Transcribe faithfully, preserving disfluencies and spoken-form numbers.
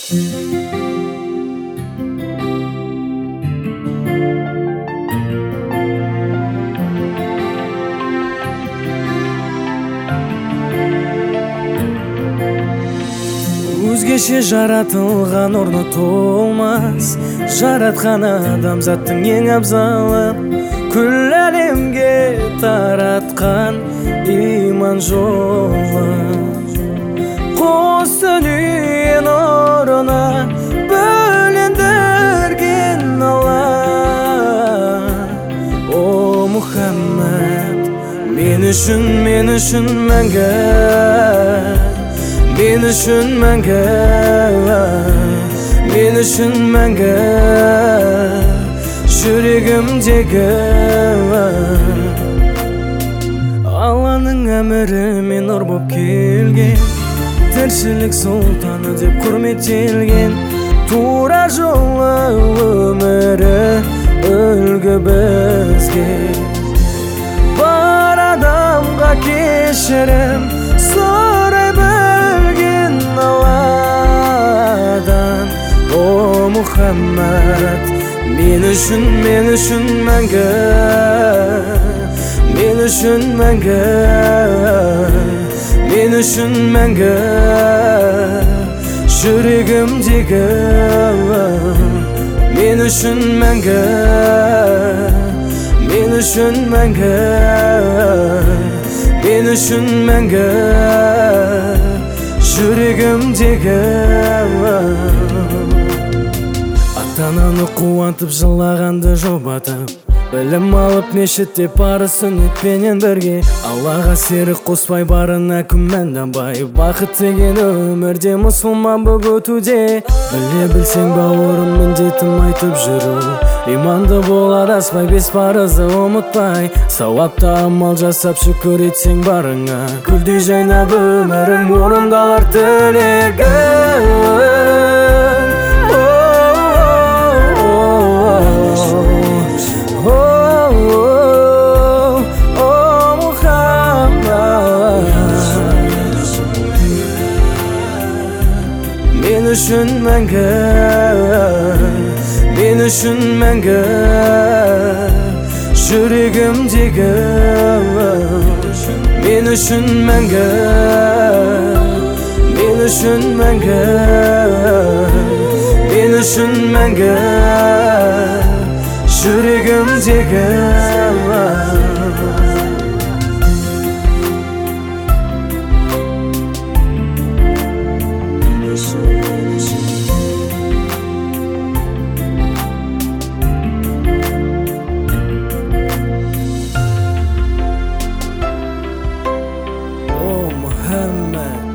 Өзгеше жаратылған орны толмас, жаратқан адамзаттың ең абзалы, күл әлемге таратқан иман жолы. Қос дүние нұрына бөлендірген Алла. О Мұхаммед, мен үшін, мен үшін мәңгі, мен үшін мәңгі, мен үшін мәңгі, жүрегімдегі Алланың әмірімен нұр боп келген, тіршілік сұлтаны деп құрметтелген, тура жолы өмірі үлгі бізге. Бар адамға кешірім сұрай білген Алладан. О Мұхаммед, мен үшін, мен үшін мәңгі, мен үшін мәңгі, мен үшін мәңгі, жүрегімдегі мен үшін мәңгі, мен үшін мәңгі, мен үшін мәңгі, жүрегімдегі. Ата-ананы қуантып жылағанды жұбатып, білім алып мешітте пары сүннетпенен бірге, Аллаға серік қоспай барына күмәнданбай, бақыт деген өмірде мұсылман боп өтуде. Біле білсең бауырым міндетім айтып жүру, иманды бол адаспай, бес парызды ұмытпай, сауапты амал жасап шүкір етсең барыңа, гүлдей жайнап өмірің орындалар тілегің. Мен үшін мәңгі, мен үшін мәңгі, жүрегімдегі мен үшін мәңгі, мен үшін мәңгі, мен үшін мәңгі, жүрегімдегі. Muhammad,